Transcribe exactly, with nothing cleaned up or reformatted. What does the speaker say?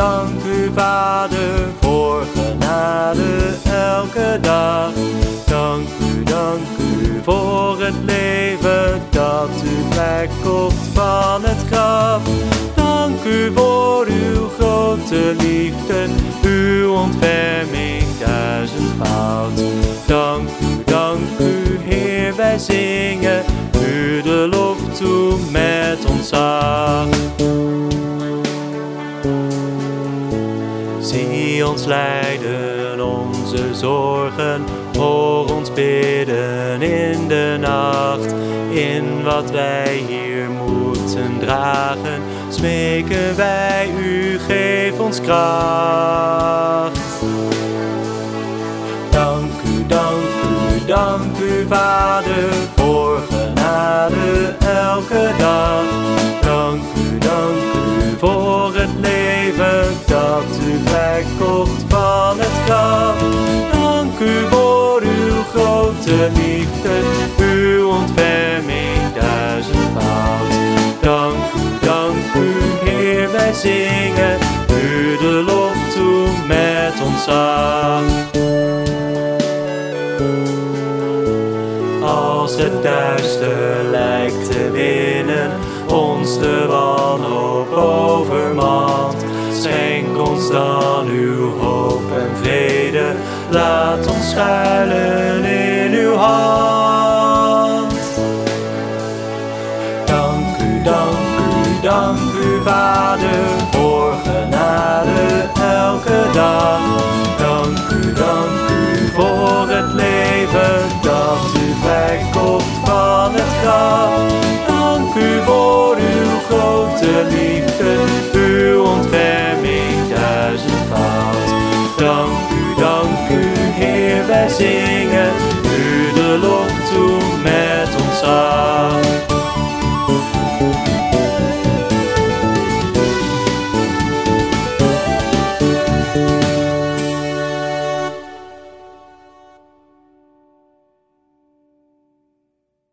dank u, Vader, voor genade elke dag. Dank u, dank u voor het leven dat u wegkocht van het graf. Dank u voor uw grote liefde, uw ontferming duizendvoud. Dank u, dank u, Heer, wij zingen u de lof toe met ontzag. Zie ons lijden, onze zorgen, hoor ons bidden in de nacht. In wat wij hier moeten dragen, smeken wij u, geef ons kracht. Dank u, dank u, dank u, Vader, voor genade elke dag. Dank u, dank u voor het leven dat u wegkocht van het graf. Dank u voor uw grote liefde, uw ontferming duizendvoud. Dank u, dank u, Heer, wij zingen u de lof toe met ontzag. Als het duister lijkt te winnen, ons de wanhoop overmand, schenk ons dan uw hoop en vrede, laat ons schuilen in uw hand. Dank u, dank u, dank u, Vader, voor genade elke dag. Dank